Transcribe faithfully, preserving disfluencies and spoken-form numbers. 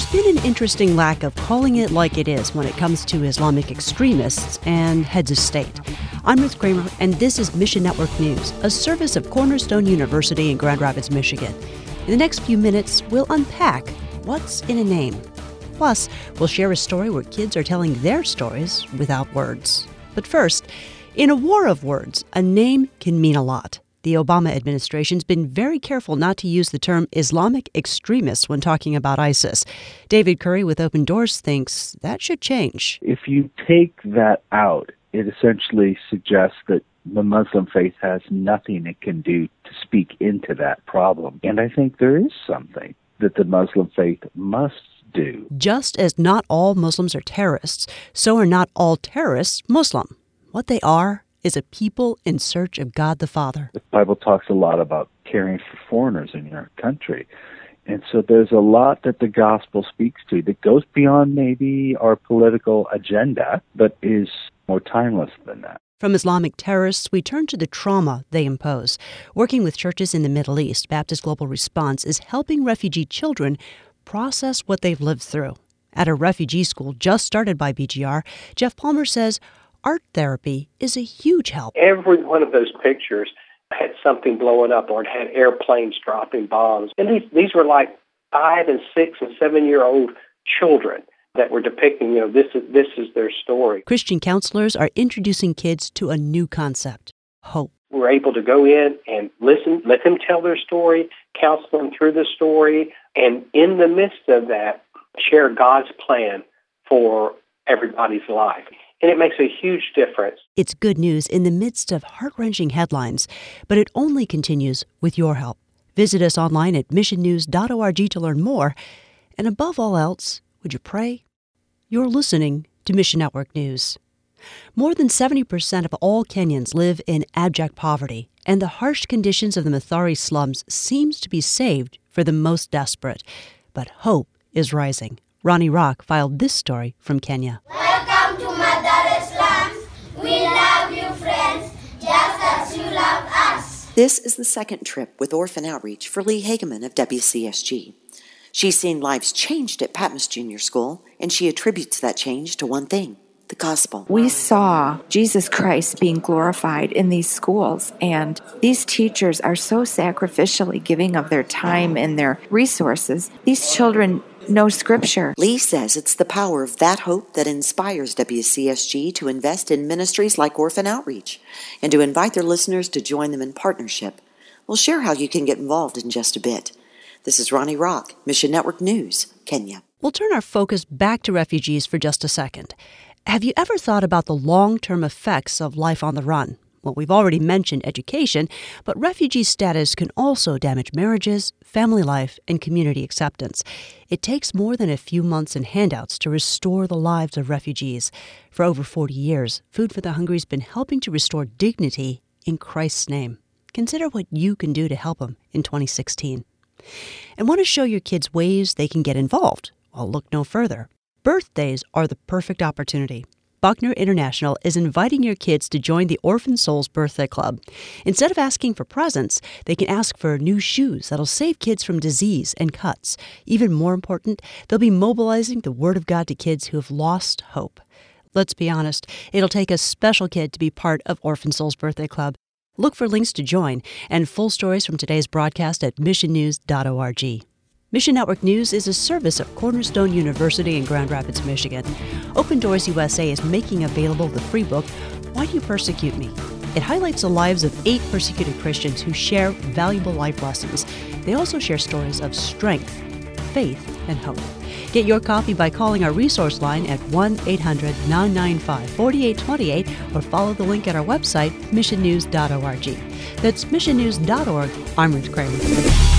There's been an interesting lack of calling it like it is when it comes to Islamic extremists and heads of state. I'm Ruth Kramer, and this is Mission Network News, a service of Cornerstone University in Grand Rapids, Michigan. In the next few minutes, we'll unpack what's in a name. Plus, we'll share a story where kids are telling their stories without words. But first, in a war of words, a name can mean a lot. The Obama administration's been very careful not to use the term Islamic extremists when talking about ISIS. David Curry with Open Doors thinks that should change. If you take that out, it essentially suggests that the Muslim faith has nothing it can do to speak into that problem. And I think there is something that the Muslim faith must do. Just as not all Muslims are terrorists, so are not all terrorists Muslim. What they are is a people in search of God the Father. The Bible talks a lot about caring for foreigners in your country. And so there's a lot that the gospel speaks to that goes beyond maybe our political agenda, but is more timeless than that. From Islamic terrorists, we turn to the trauma they impose. Working with churches in the Middle East, Baptist Global Response is helping refugee children process what they've lived through. At a refugee school just started by B G R, Jeff Palmer says art therapy is a huge help. Every one of those pictures had something blowing up, or it had airplanes dropping bombs. And these these were like five and six and seven year old children that were depicting, you know, this is this is their story. Christian counselors are introducing kids to a new concept, hope. We're able to go in and listen, let them tell their story, counsel them through the story, and in the midst of that, share God's plan for everybody's life. And it makes a huge difference. It's good news in the midst of heart-wrenching headlines, but it only continues with your help. Visit us online at mission news dot org to learn more. And above all else, would you pray? You're listening to Mission Network News. More than seventy percent of all Kenyans live in abject poverty, and the harsh conditions of the Mathare slums seems to be saved for the most desperate. But hope is rising. Ronnie Rock filed this story from Kenya. Welcome to Mathare slums. We love you, friends, just as you love us. This is the second trip with Orphan Outreach for Lee Hageman of W C S G. She's seen lives changed at Patmos Junior School, and she attributes that change to one thing, the gospel. We saw Jesus Christ being glorified in these schools, and these teachers are so sacrificially giving of their time and their resources. These children know Scripture. Lee says it's the power of that hope that inspires W C S G to invest in ministries like Orphan Outreach and to invite their listeners to join them in partnership. We'll share how you can get involved in just a bit. This is Ronnie Rock, Mission Network News, Kenya. We'll turn our focus back to refugees for just a second. Have you ever thought about the long-term effects of life on the run? Well, we've already mentioned education, but refugee status can also damage marriages, family life, and community acceptance. It takes more than a few months and handouts to restore the lives of refugees. For over forty years, Food for the Hungry has been helping to restore dignity in Christ's name. Consider what you can do to help them in twenty sixteen. And want to show your kids ways they can get involved? Well, look no further. Birthdays are the perfect opportunity. Buckner International is inviting your kids to join the Orphan Souls Birthday Club. Instead of asking for presents, they can ask for new shoes that'll save kids from disease and cuts. Even more important, they'll be mobilizing the Word of God to kids who have lost hope. Let's be honest, it'll take a special kid to be part of Orphan Souls Birthday Club. Look for links to join and full stories from today's broadcast at mission news dot org. Mission Network News is a service of Cornerstone University in Grand Rapids, Michigan. Open Doors U S A is making available the free book, Why Do You Persecute Me? It highlights the lives of eight persecuted Christians who share valuable life lessons. They also share stories of strength, faith, and hope. Get your copy by calling our resource line at one eight hundred nine nine five four eight two eight or follow the link at our website, mission news dot org. That's mission news dot org. I'm Ruth Kramer.